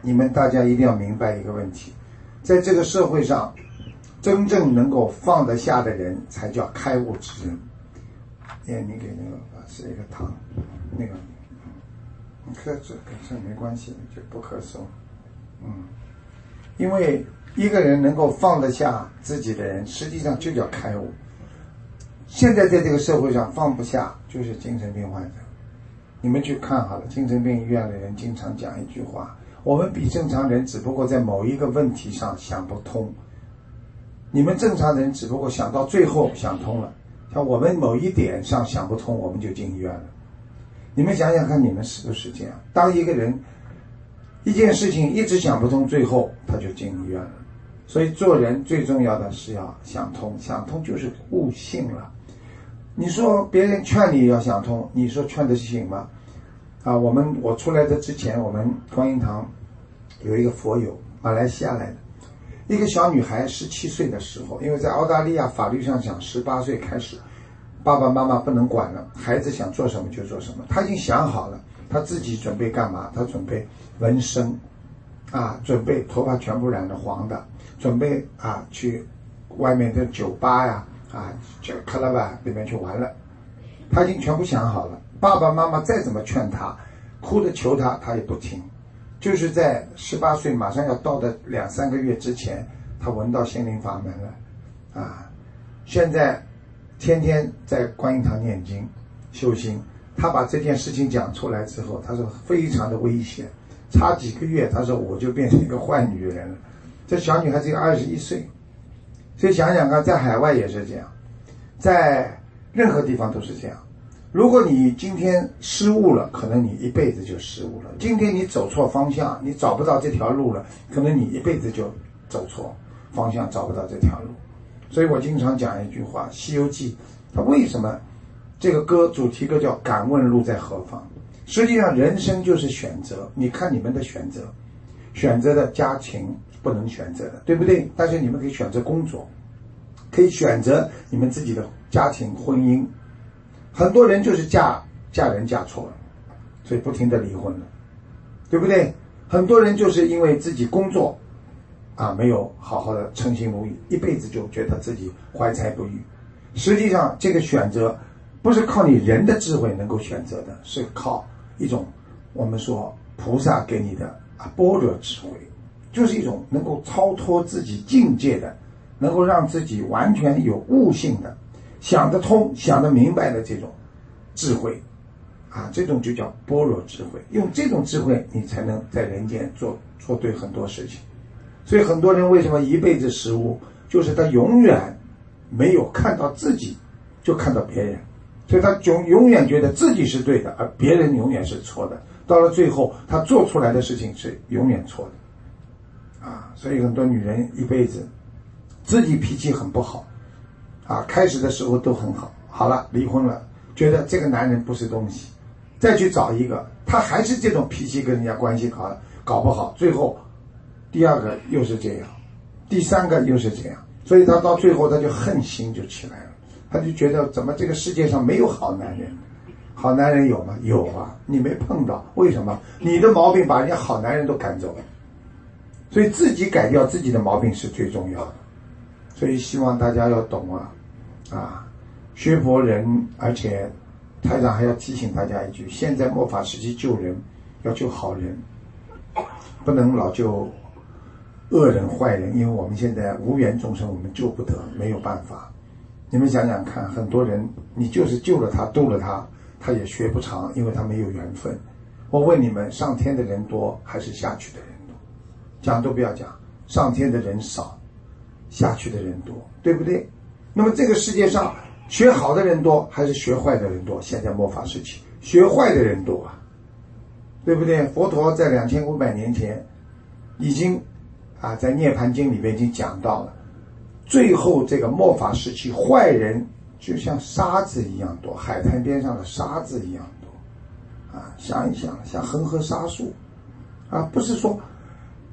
你们大家一定要明白一个问题，在这个社会上，真正能够放得下的人才叫开悟之人。你给那个是一个糖，那个跟这没关系，就不咳嗽。因为一个人能够放得下自己的人，实际上就叫开悟。现在在这个社会上放不下，就是精神病患者。你们去看好了，精神病医院的人经常讲一句话：我们比正常人只不过在某一个问题上想不通，你们正常人只不过想到最后想通了，像我们某一点上想不通，我们就进医院了。你们想想看，你们是不是这样？当一个人一件事情一直想不通，最后他就进医院了。所以做人最重要的是要想通，想通就是悟性了。你说别人劝你要想通，你说劝得醒吗？我出来的之前，我们观音堂有一个佛友，马来西亚来的一个小女孩，17岁的时候，因为在澳大利亚法律上讲18岁开始爸爸妈妈不能管了，孩子想做什么就做什么。他已经想好了，他自己准备干嘛？他准备纹身准备头发全部染得黄的，准备去外面的酒吧呀就克拉吧里面去玩了。他已经全部想好了，爸爸妈妈再怎么劝他，哭着求他，他也不听。就是在18岁马上要到的2-3个月之前，他闻到心灵法门了现在天天在观音堂念经修心。他把这件事情讲出来之后，他说非常的危险，差几个月他说我就变成一个坏女人了。这小女孩只有21岁，所以想想看，在海外也是这样，在任何地方都是这样。如果你今天失误了，可能你一辈子就失误了。今天你走错方向，你找不到这条路了，可能你一辈子就走错方向，找不到这条路。所以我经常讲一句话，《西游记》它为什么这个歌主题歌叫敢问路在何方？实际上人生就是选择，你看你们的选择的家庭不能选择的，对不对？但是你们可以选择工作，可以选择你们自己的家庭婚姻。很多人就是嫁人嫁错了，所以不停的离婚了，对不对？很多人就是因为自己工作没有好好的称心如意，一辈子就觉得自己怀才不遇。实际上这个选择不是靠你人的智慧能够选择的，是靠一种我们说菩萨给你的般若智慧，就是一种能够超脱自己境界的，能够让自己完全有悟性的，想得通想得明白的这种智慧这种就叫般若智慧。用这种智慧你才能在人间做对很多事情。所以很多人为什么一辈子失误，就是他永远没有看到自己，就看到别人，所以他永远觉得自己是对的，而别人永远是错的。到了最后他做出来的事情是永远错的所以很多女人一辈子自己脾气很不好开始的时候都很好，好了离婚了，觉得这个男人不是东西，再去找一个，他还是这种脾气，跟人家关系搞不好，最后第二个又是这样，第三个又是这样，所以他到最后他就恨心就起来了，他就觉得怎么这个世界上没有好男人。好男人有吗？有你没碰到。为什么？你的毛病把人家好男人都赶走了。所以自己改掉自己的毛病是最重要的。所以希望大家要懂学佛人，而且台长还要提醒大家一句，现在末法时期救人要救好人，不能老救恶人坏人，因为我们现在无缘众生，我们救不得，没有办法。你们想想看，很多人你就是救了他度了他，他也学不长，因为他没有缘分。我问你们，上天的人多还是下去的人多？讲都不要讲，上天的人少，下去的人多，对不对？那么这个世界上学好的人多还是学坏的人多？现在末法时期学坏的人多对不对？佛陀在2500年前已经在涅槃经里面已经讲到了，最后这个末法时期坏人就像沙子一样多，海滩边上的沙子一样多想一想，像恒河沙数不是说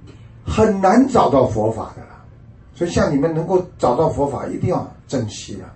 很难找到佛法的了。所以像你们能够找到佛法，一定要珍惜